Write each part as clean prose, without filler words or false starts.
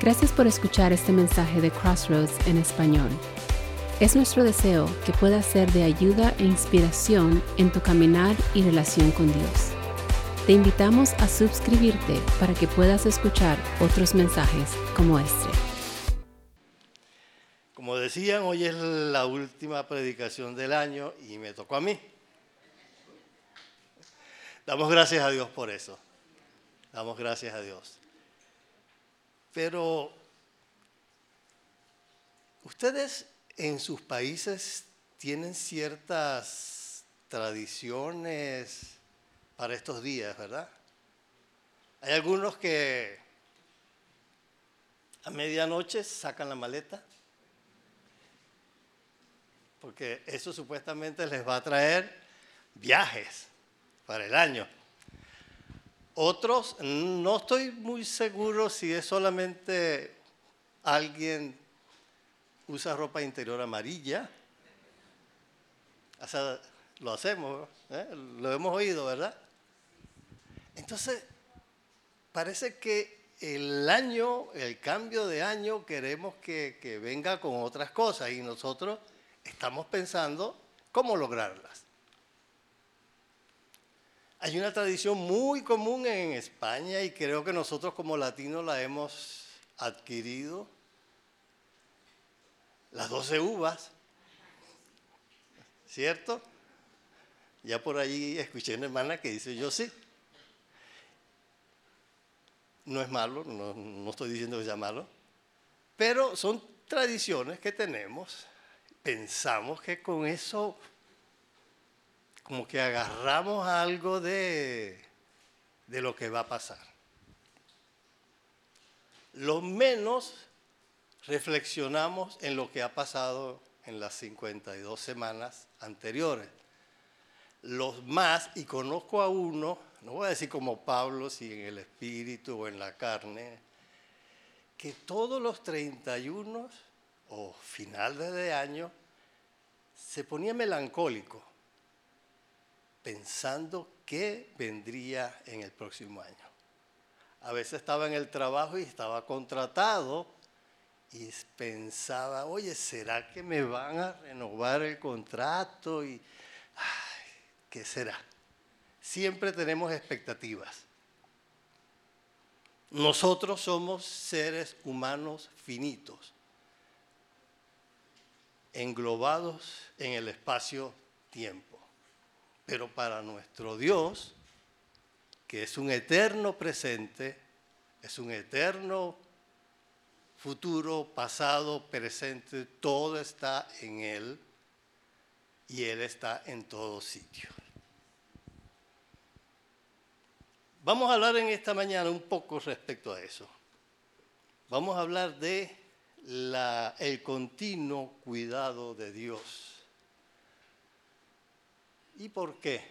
Gracias por escuchar este mensaje de Crossroads en español. Es nuestro deseo que pueda ser de ayuda e inspiración en tu caminar y relación con Dios. Te invitamos a suscribirte para que puedas escuchar otros mensajes como este. Como decían, hoy es la última predicación del año y me tocó a mí. Damos gracias a Dios por eso. Damos gracias a Dios. Pero, ¿ustedes en sus países tienen ciertas tradiciones para estos días, verdad? Hay algunos que a medianoche sacan la maleta, porque eso supuestamente les va a traer viajes para el año. Otros, no estoy muy seguro si es solamente alguien usa ropa interior amarilla. O sea, lo hacemos, lo hemos oído, ¿verdad? Entonces, parece que el cambio de año, queremos que venga con otras cosas y nosotros estamos pensando cómo lograrlas. Hay una tradición muy común en España y creo que nosotros como latinos la hemos adquirido. Las 12 uvas, ¿cierto? Ya por ahí escuché una hermana que dice yo sí. No es malo, no estoy diciendo que sea malo, pero son tradiciones que tenemos. Pensamos que con eso como que agarramos algo de lo que va a pasar. Lo menos reflexionamos en lo que ha pasado en las 52 semanas anteriores. Los más, y conozco a uno, no voy a decir como Pablo, si en el espíritu o en la carne, que todos los 31 o finales de año se ponía melancólico, pensando qué vendría en el próximo año. A veces estaba en el trabajo y estaba contratado y pensaba, oye, ¿será que me van a renovar el contrato? Y, ¿qué será? Siempre tenemos expectativas. Nosotros somos seres humanos finitos, englobados en el espacio-tiempo. Pero para nuestro Dios, que es un eterno presente, es un eterno futuro, pasado, presente, todo está en Él y Él está en todo sitio. Vamos a hablar en esta mañana un poco respecto a eso. Vamos a hablar de el continuo cuidado de Dios. ¿Y por qué?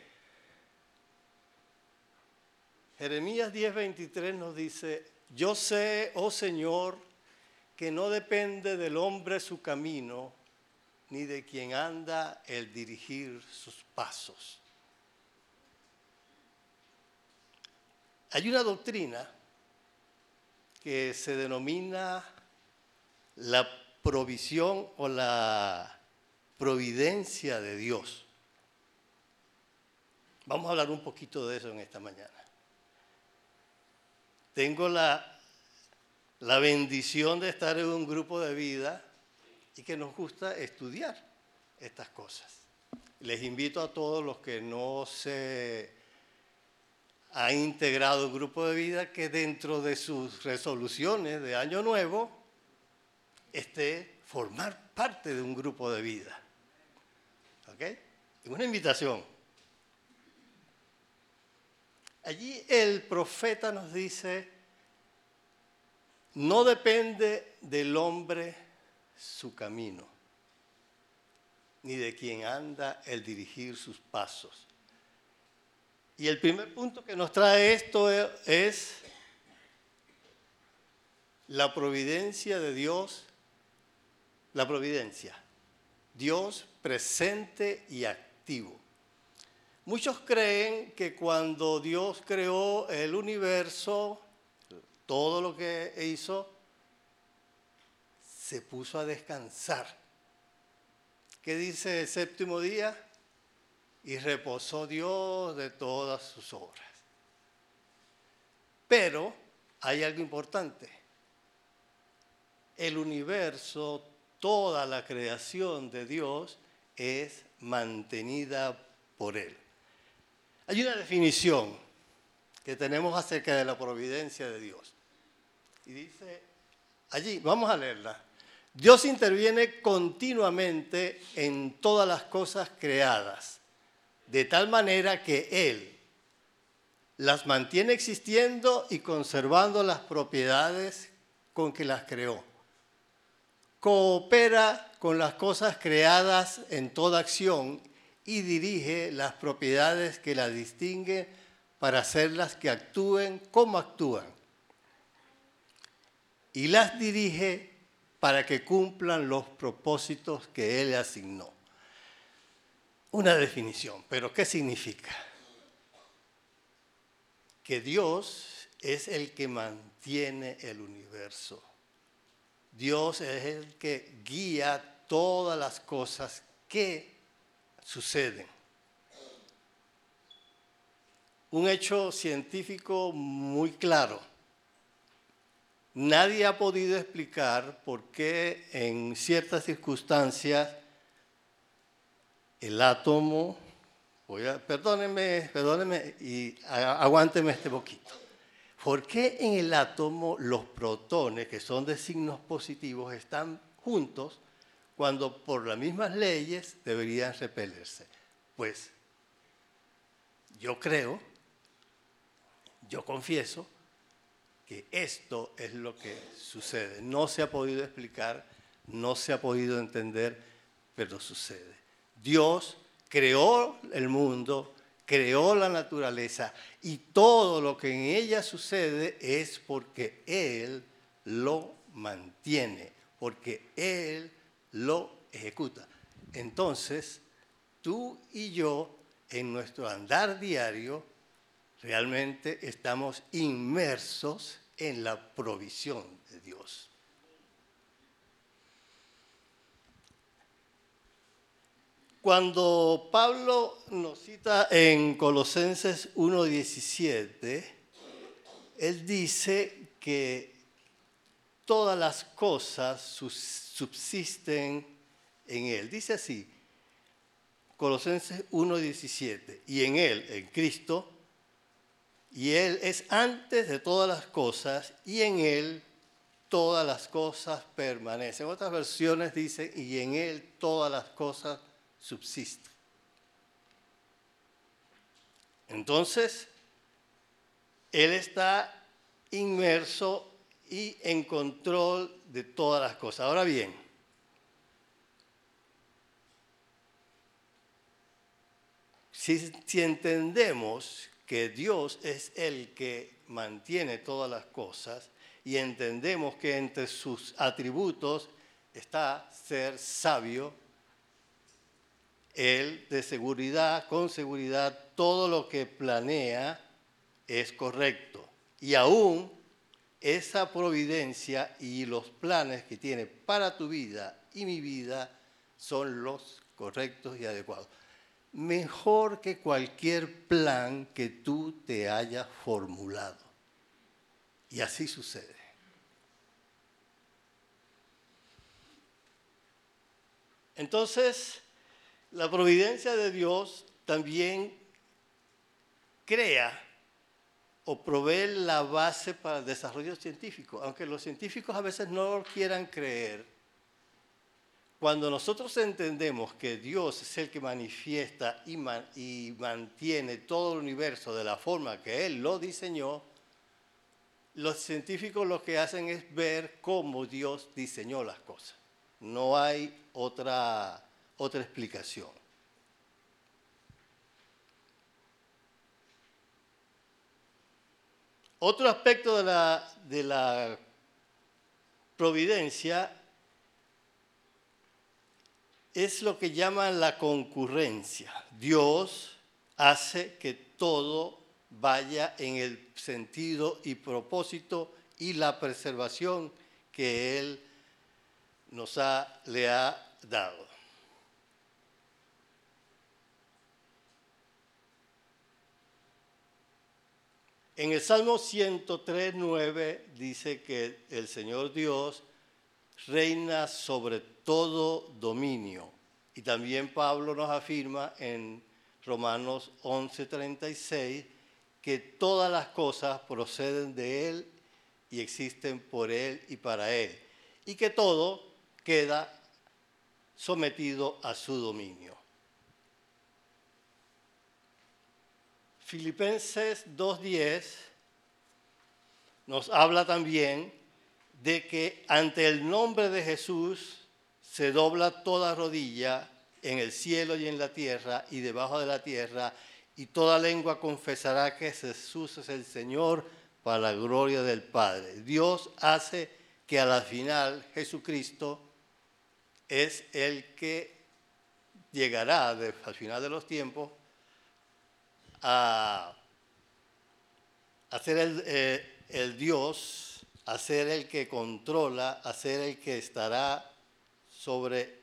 Jeremías 10:23 nos dice, yo sé, oh Señor, que no depende del hombre su camino, ni de quien anda el dirigir sus pasos. Hay una doctrina que se denomina la provisión o la providencia de Dios. Vamos a hablar un poquito de eso en esta mañana. Tengo la bendición de estar en un grupo de vida y que nos gusta estudiar estas cosas. Les invito a todos los que no se han integrado al grupo de vida que dentro de sus resoluciones de Año Nuevo esté formar parte de un grupo de vida. ¿Ok? Es una invitación. Allí el profeta nos dice, no depende del hombre su camino, ni de quien anda el dirigir sus pasos. Y el primer punto que nos trae esto es la providencia de Dios, la providencia, Dios presente y activo. Muchos creen que cuando Dios creó el universo, todo lo que hizo, se puso a descansar. ¿Qué dice el séptimo día? Y reposó Dios de todas sus obras. Pero hay algo importante. El universo, toda la creación de Dios es mantenida por Él. Hay una definición que tenemos acerca de la providencia de Dios. Y dice allí, vamos a leerla. Dios interviene continuamente en todas las cosas creadas, de tal manera que Él las mantiene existiendo y conservando las propiedades con que las creó. Coopera con las cosas creadas en toda acción y dirige las propiedades que las distinguen para hacerlas que actúen como actúan. Y las dirige para que cumplan los propósitos que Él asignó. Una definición, pero ¿qué significa? Que Dios es el que mantiene el universo. Dios es el que guía todas las cosas que suceden. Un hecho científico muy claro. Nadie ha podido explicar por qué en ciertas circunstancias el átomo, perdónenme y aguántenme este poquito. ¿Por qué en el átomo los protones, que son de signos positivos, están juntos cuando por las mismas leyes deberían repelerse? Pues yo confieso, que esto es lo que sucede. No se ha podido explicar, no se ha podido entender, pero sucede. Dios creó el mundo, creó la naturaleza y todo lo que en ella sucede es porque Él lo mantiene, porque Él lo ejecuta. Entonces, tú y yo, en nuestro andar diario, realmente estamos inmersos en la provisión de Dios. Cuando Pablo nos cita en Colosenses 1:17, él dice que todas las cosas subsisten en Él. Dice así, Colosenses 1:17, y en Él, en Cristo, y Él es antes de todas las cosas, y en Él todas las cosas permanecen. Otras versiones dicen, y en Él todas las cosas subsisten. Entonces, Él está inmerso y en control de todas las cosas. Ahora bien, si entendemos que Dios es el que mantiene todas las cosas y entendemos que entre sus atributos está ser sabio, Él con seguridad, todo lo que planea es correcto. Y aún esa providencia y los planes que tiene para tu vida y mi vida son los correctos y adecuados. Mejor que cualquier plan que tú te hayas formulado. Y así sucede. Entonces, la providencia de Dios también crea o provee la base para el desarrollo científico. Aunque los científicos a veces no lo quieran creer, cuando nosotros entendemos que Dios es el que manifiesta y mantiene todo el universo de la forma que Él lo diseñó, los científicos lo que hacen es ver cómo Dios diseñó las cosas. No hay otra explicación. Otro aspecto de la providencia es lo que llaman la concurrencia. Dios hace que todo vaya en el sentido y propósito y la preservación que Él le ha dado. En el Salmo 103:9 dice que el Señor Dios reina sobre todo dominio. Y también Pablo nos afirma en Romanos 11:36 que todas las cosas proceden de Él y existen por Él y para Él. Y que todo queda sometido a su dominio. Filipenses 2:10 nos habla también de que ante el nombre de Jesús se dobla toda rodilla en el cielo y en la tierra y debajo de la tierra, y toda lengua confesará que Jesús es el Señor para la gloria del Padre. Dios hace que a la final Jesucristo es el que llegará al final de los tiempos a ser el Dios, a ser el que controla, a ser el que estará sobre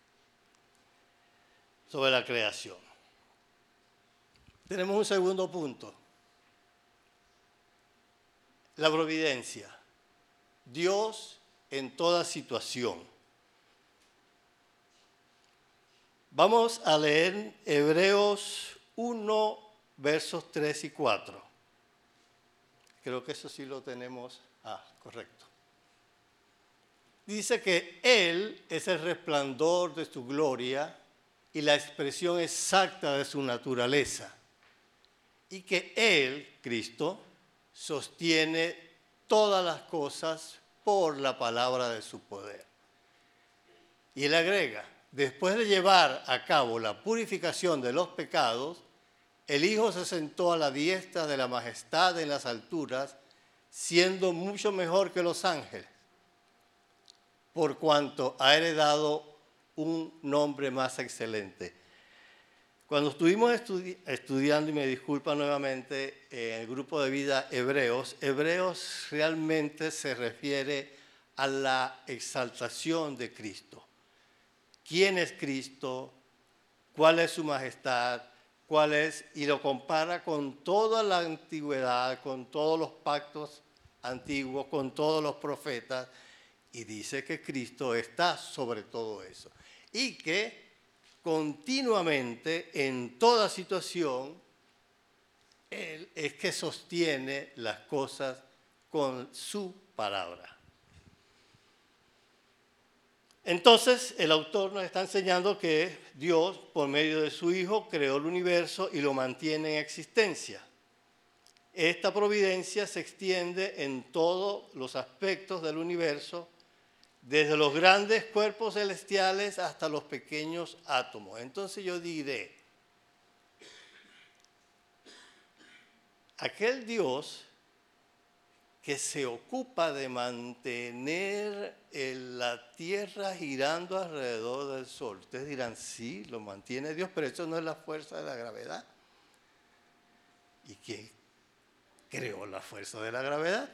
la creación. Tenemos un segundo punto. La providencia. Dios en toda situación. Vamos a leer Hebreos 1, versos 3 y 4. Creo que eso sí lo tenemos. Correcto. Dice que Él es el resplandor de su gloria y la expresión exacta de su naturaleza. Y que Él, Cristo, sostiene todas las cosas por la palabra de su poder. Y Él agrega, después de llevar a cabo la purificación de los pecados, el Hijo se sentó a la diestra de la majestad en las alturas, siendo mucho mejor que los ángeles, por cuanto ha heredado un nombre más excelente. Cuando estuvimos estudiando, y me disculpa nuevamente, en el grupo de vida Hebreos realmente se refiere a la exaltación de Cristo. ¿Quién es Cristo? ¿Cuál es su majestad? ¿Cuál es? Y lo compara con toda la antigüedad, con todos los pactos antiguos, con todos los profetas, y dice que Cristo está sobre todo eso. Y que continuamente, en toda situación, Él es que sostiene las cosas con su palabra. Entonces, el autor nos está enseñando que Dios, por medio de su Hijo, creó el universo y lo mantiene en existencia. Esta providencia se extiende en todos los aspectos del universo, desde los grandes cuerpos celestiales hasta los pequeños átomos. Entonces yo diré, aquel Dios que se ocupa de mantener la Tierra girando alrededor del Sol. Ustedes dirán, sí, lo mantiene Dios, pero eso no es la fuerza de la gravedad. ¿Y quién creó la fuerza de la gravedad?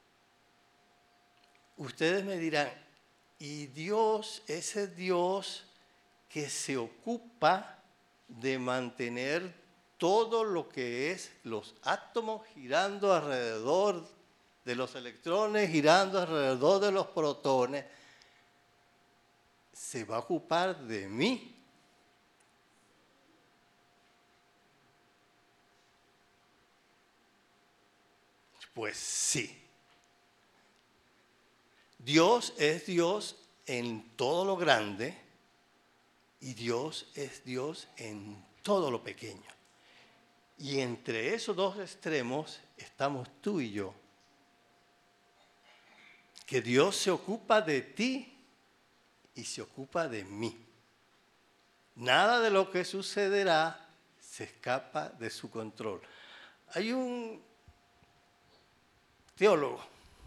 Ustedes me dirán, y Dios, ese Dios que se ocupa de mantener todo lo que es los átomos girando alrededor de los electrones, girando alrededor de los protones, ¿se va a ocupar de mí? Pues sí. Dios es Dios en todo lo grande y Dios es Dios en todo lo pequeño. Y entre esos dos extremos estamos tú y yo. Que Dios se ocupa de ti y se ocupa de mí. Nada de lo que sucederá se escapa de su control. Hay un teólogo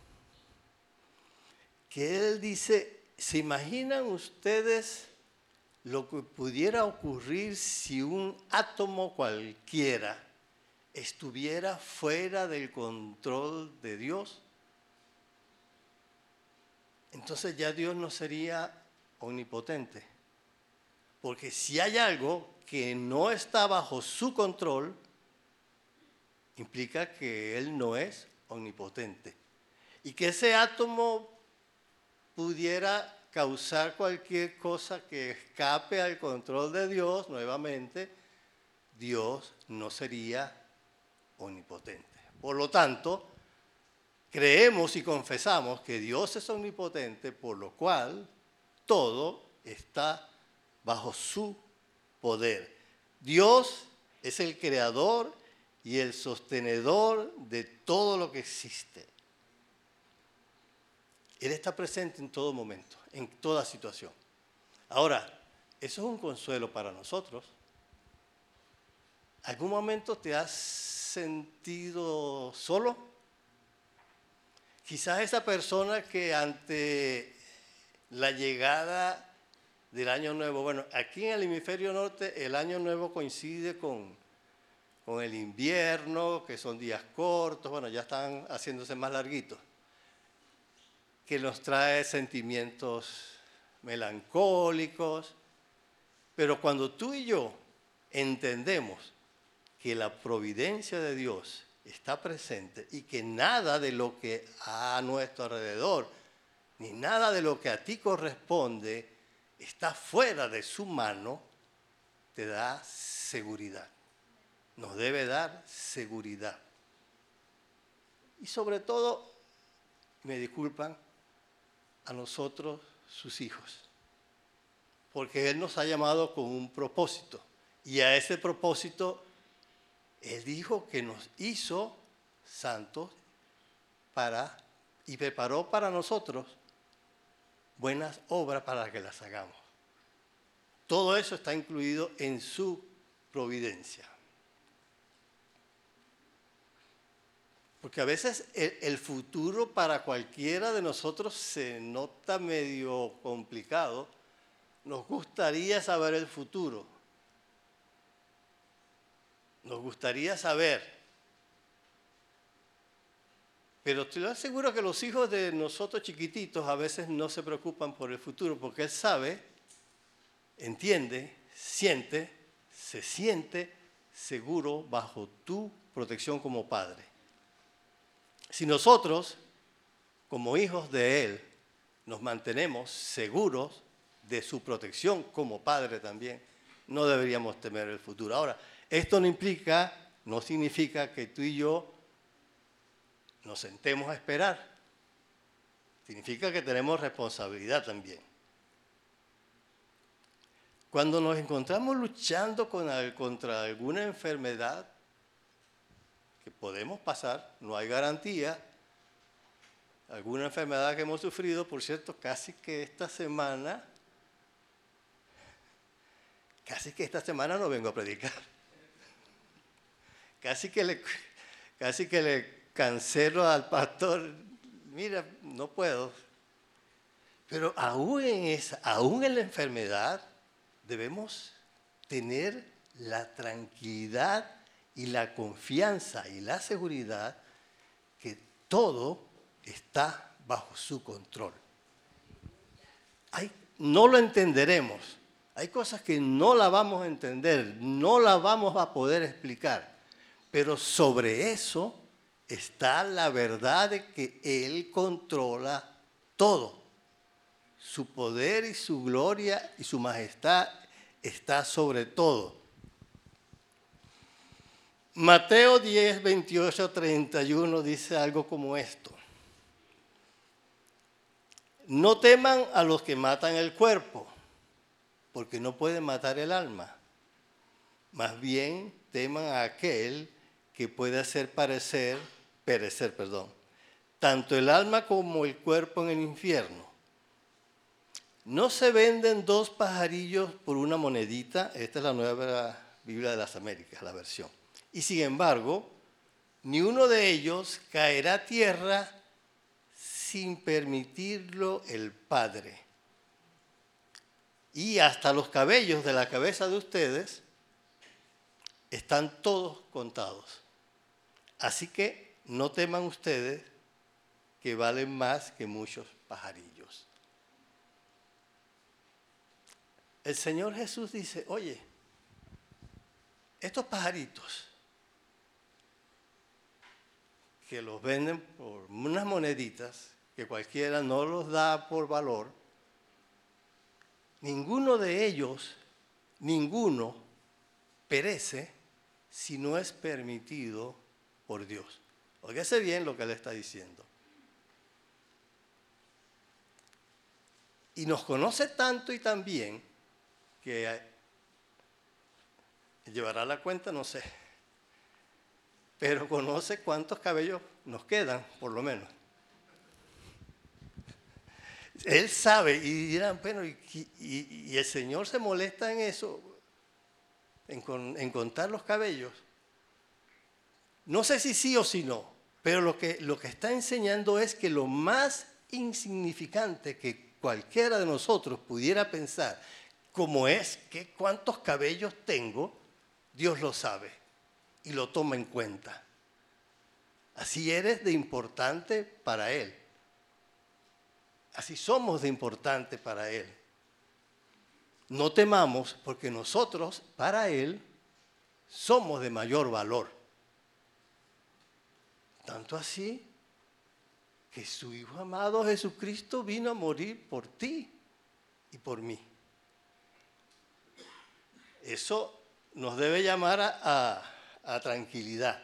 que él dice, ¿se imaginan ustedes lo que pudiera ocurrir si un átomo cualquiera estuviera fuera del control de Dios? entonces ya Dios no sería omnipotente. Porque si hay algo que no está bajo su control, implica que Él no es omnipotente. Y que ese átomo pudiera causar cualquier cosa que escape al control de Dios, nuevamente, Dios no sería omnipotente. Por lo tanto, creemos y confesamos que Dios es omnipotente, por lo cual todo está bajo su poder. Dios es el creador y el sostenedor de todo lo que existe. Él está presente en todo momento, en toda situación. Ahora, eso es un consuelo para nosotros. ¿Algún momento te has sentido solo? Quizás esa persona que ante la llegada del Año Nuevo, bueno, aquí en el hemisferio norte el Año Nuevo coincide con el invierno, que son días cortos, bueno, ya están haciéndose más larguitos, que nos trae sentimientos melancólicos, pero cuando tú y yo entendemos que la providencia de Dios está presente y que nada de lo que a nuestro alrededor, ni nada de lo que a ti corresponde, está fuera de su mano, te da seguridad. Nos debe dar seguridad. Y sobre todo, me disculpan, a nosotros, sus hijos. Porque Él nos ha llamado con un propósito. Y a ese propósito, Él dijo que nos hizo santos y preparó para nosotros buenas obras para que las hagamos. Todo eso está incluido en su providencia. Porque a veces el futuro para cualquiera de nosotros se nota medio complicado. Nos gustaría saber el futuro. Nos gustaría saber. Pero estoy seguro que los hijos de nosotros chiquititos a veces no se preocupan por el futuro porque él sabe, entiende, siente, se siente seguro bajo tu protección como padre. Si nosotros, como hijos de Él, nos mantenemos seguros de su protección como padre también, no deberíamos temer el futuro. Ahora, esto no significa que tú y yo nos sentemos a esperar. Significa que tenemos responsabilidad también. Cuando nos encontramos luchando contra alguna enfermedad, que podemos pasar, no hay garantía. Alguna enfermedad que hemos sufrido, por cierto, casi que esta semana no vengo a predicar. Casi que le cancelo al pastor, mira, no puedo. Pero aún en la enfermedad, debemos tener la tranquilidad y la confianza y la seguridad que todo está bajo su control. No lo entenderemos. Hay cosas que no la vamos a entender, no la vamos a poder explicar. Pero sobre eso está la verdad de que Él controla todo. Su poder y su gloria y su majestad está sobre todo. Mateo 10, 28, 31 dice algo como esto. No teman a los que matan el cuerpo, porque no pueden matar el alma. Más bien teman a aquel que puede hacer perecer, tanto el alma como el cuerpo en el infierno. No se venden 2 pajarillos por una monedita. Esta es la Nueva Biblia de las Américas, la versión. Y sin embargo, ni uno de ellos caerá a tierra sin permitirlo el Padre. Y hasta los cabellos de la cabeza de ustedes están todos contados. Así que no teman ustedes que valen más que muchos pajarillos. el Señor Jesús dice, oye, estos pajaritos que los venden por unas moneditas, que cualquiera no los da por valor, ninguno de ellos, ninguno perece si no es permitido por Dios. Óigase bien lo que él está diciendo. Y nos conoce tanto y tan bien que llevará la cuenta, no sé, pero conoce cuántos cabellos nos quedan, por lo menos. Él sabe y dirán, bueno, y el Señor se molesta en eso, en contar los cabellos. No sé si sí o si no, pero lo que está enseñando es que lo más insignificante que cualquiera de nosotros pudiera pensar, como es que cuántos cabellos tengo, Dios lo sabe y lo toma en cuenta. Así eres de importante para Él. Así somos de importante para Él. No temamos porque nosotros, para Él, somos de mayor valor. Tanto así que su Hijo amado Jesucristo vino a morir por ti y por mí. Eso nos debe llamar a tranquilidad.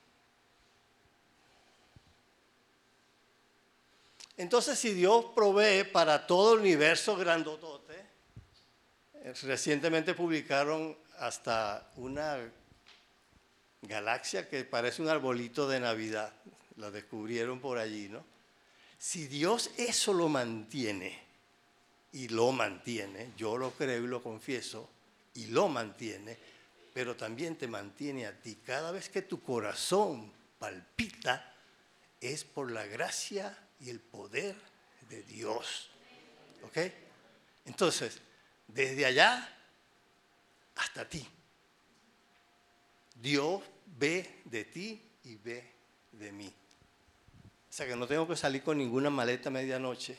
Entonces, si Dios provee para todo el universo grandotote, recientemente publicaron hasta una galaxia que parece un arbolito de Navidad, la descubrieron por allí, ¿no? Si Dios eso lo mantiene, y lo mantiene, yo lo creo y lo confieso, y lo mantiene, pero también te mantiene a ti. Cada vez que tu corazón palpita, es por la gracia y el poder de Dios. ¿Ok? Entonces, desde allá hasta ti, Dios ve de ti y ve de mí. O sea que no tengo que salir con ninguna maleta a medianoche,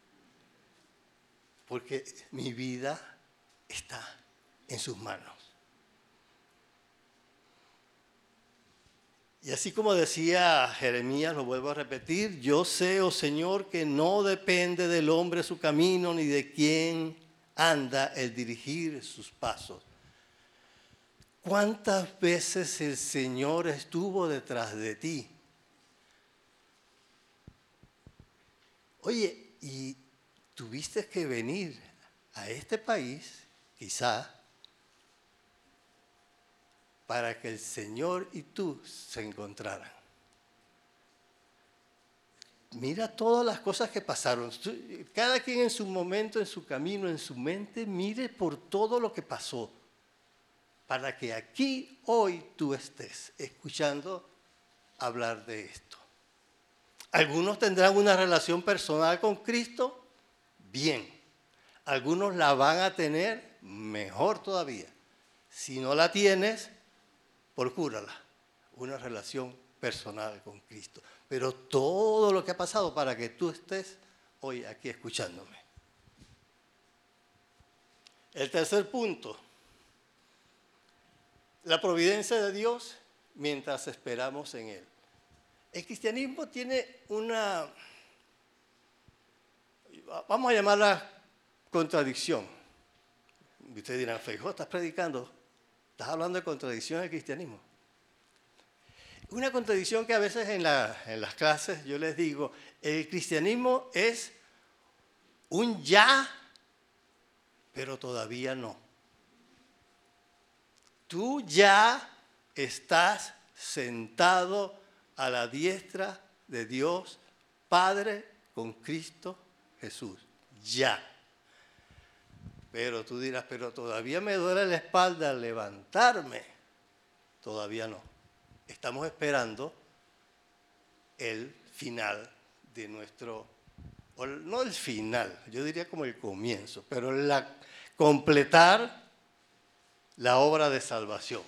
porque mi vida está en sus manos. Y así como decía Jeremías, lo vuelvo a repetir, yo sé, oh Señor, que no depende del hombre su camino, ni de quién anda el dirigir sus pasos. ¿Cuántas veces el Señor estuvo detrás de ti? Oye, y tuviste que venir a este país, quizá, para que el Señor y tú se encontraran. Mira todas las cosas que pasaron. Cada quien en su momento, en su camino, en su mente, mire por todo lo que pasó, para que aquí hoy tú estés escuchando hablar de esto. Algunos tendrán una relación personal con Cristo, bien. Algunos la van a tener, mejor todavía. Si no la tienes, procúrala, una relación personal con Cristo. Pero todo lo que ha pasado para que tú estés hoy aquí escuchándome. El tercer punto, la providencia de Dios mientras esperamos en Él. El cristianismo tiene una, vamos a llamarla contradicción. Ustedes dirán, Feijó, ¿estás predicando? ¿Estás hablando de contradicción del cristianismo? Una contradicción que a veces en las clases yo les digo, el cristianismo es un ya, pero todavía no. Tú ya estás sentado a la diestra de Dios Padre con Cristo Jesús. Ya. Pero tú dirás, pero todavía me duele la espalda al levantarme. Todavía no. Estamos esperando el final de nuestro, o no el final, yo diría como el comienzo, pero completar la obra de salvación.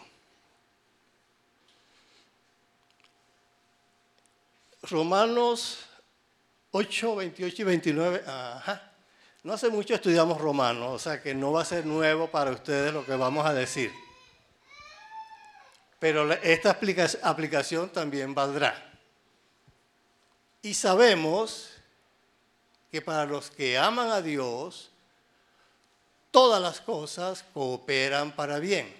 Romanos 8, 28 y 29, No hace mucho estudiamos Romanos, o sea que no va a ser nuevo para ustedes lo que vamos a decir. Pero esta aplicación también valdrá. Y sabemos que para los que aman a Dios, todas las cosas cooperan para bien.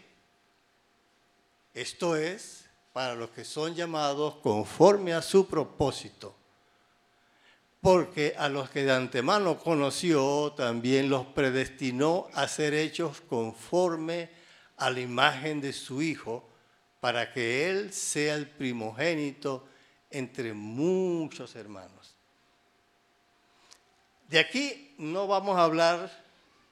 Esto es, para los que son llamados conforme a su propósito. Porque a los que de antemano conoció, también los predestinó a ser hechos conforme a la imagen de su Hijo, para que Él sea el primogénito entre muchos hermanos. De aquí no vamos a hablar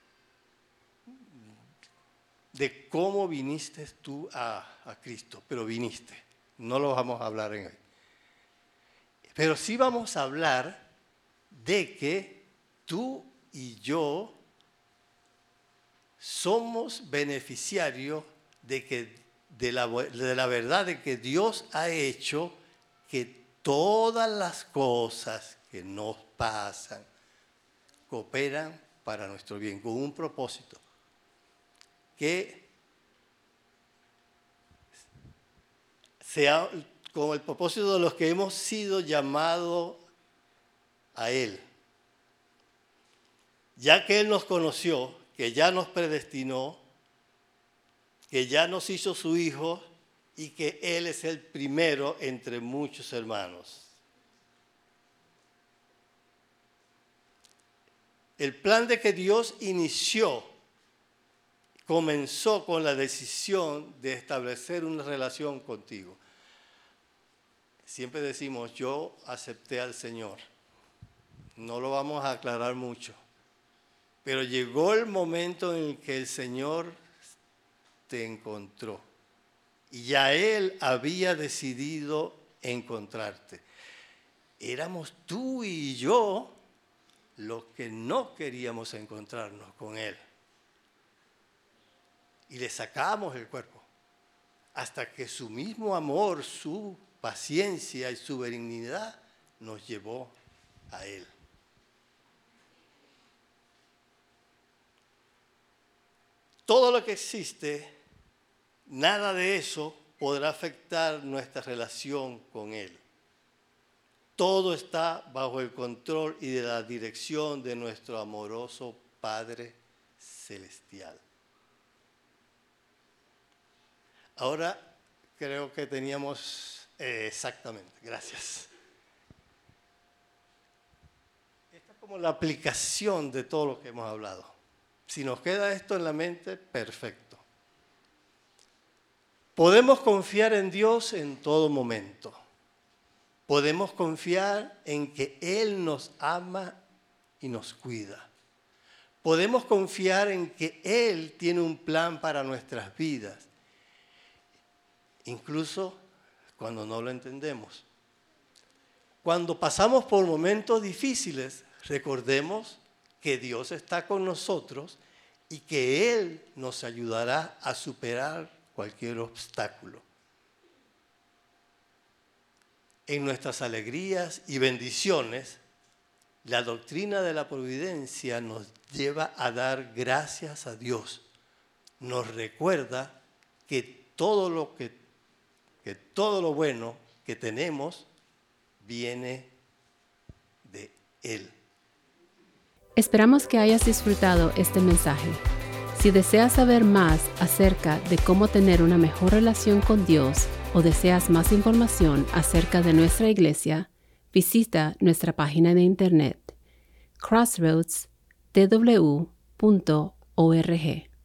de cómo viniste tú a Cristo, pero viniste. No lo vamos a hablar en hoy. Pero sí vamos a hablar de que tú y yo somos beneficiarios de la verdad de que Dios ha hecho que todas las cosas que nos pasan cooperan para nuestro bien, con un propósito, que sea con el propósito de los que hemos sido llamados a Él. Ya que Él nos conoció, que ya nos predestinó, que ya nos hizo su Hijo y que Él es el primero entre muchos hermanos. El plan de que Dios inició comenzó con la decisión de establecer una relación contigo. Siempre decimos, yo acepté al Señor. No lo vamos a aclarar mucho. Pero llegó el momento en el que el Señor te encontró. Y ya Él había decidido encontrarte. Éramos tú y yo los que no queríamos encontrarnos con Él. Y le sacamos el cuerpo. Hasta que su mismo amor, su paciencia y su benignidad nos llevó a Él. Todo lo que existe, nada de eso podrá afectar nuestra relación con Él. Todo está bajo el control y de la dirección de nuestro amoroso Padre Celestial. Ahora creo que teníamos exactamente, gracias. Esta es como la aplicación de todo lo que hemos hablado. Si nos queda esto en la mente, perfecto. Podemos confiar en Dios en todo momento. Podemos confiar en que Él nos ama y nos cuida. Podemos confiar en que Él tiene un plan para nuestras vidas, incluso cuando no lo entendemos. Cuando pasamos por momentos difíciles, recordemos que Dios está con nosotros y que Él nos ayudará a superar cualquier obstáculo. En nuestras alegrías y bendiciones, la doctrina de la providencia nos lleva a dar gracias a Dios. Nos recuerda que todo lo bueno que tenemos viene de Él. Esperamos que hayas disfrutado este mensaje. Si deseas saber más acerca de cómo tener una mejor relación con Dios o deseas más información acerca de nuestra iglesia, visita nuestra página de internet crossroadstw.org.